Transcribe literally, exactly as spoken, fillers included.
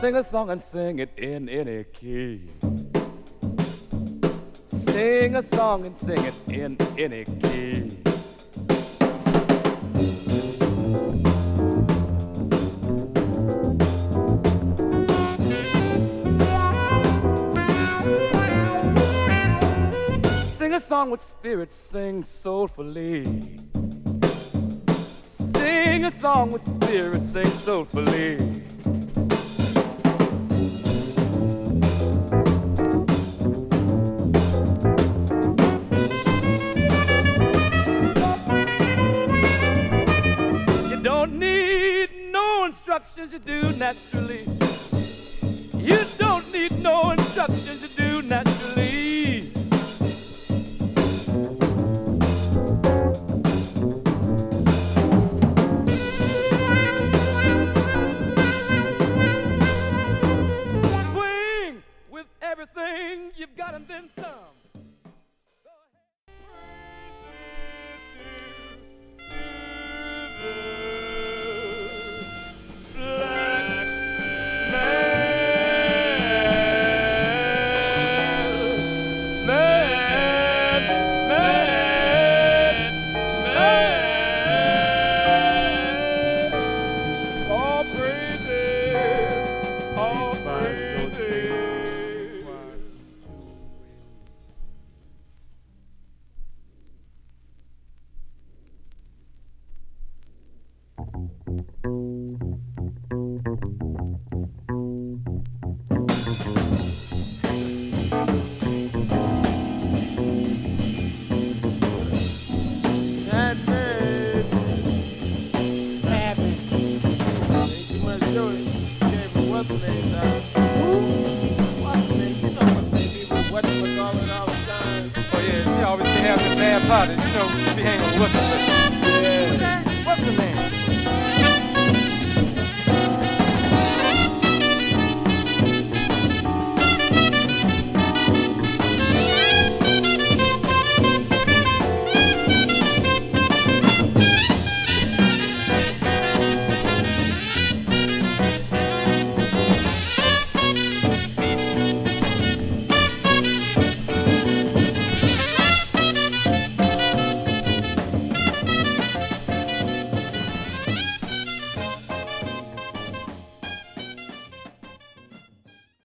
sing a song and sing it in any key. Sing a song and sing it in any key. Sing a song with spirit, sing soulfully. Sing a song with spirit, sing soulfully. You don't need no instructions, you do naturally. You don't need no instructions, you do naturally. Everything you've got and then some. Have the bad parties, you know, she hanging with what's the name? Yeah. What's the name?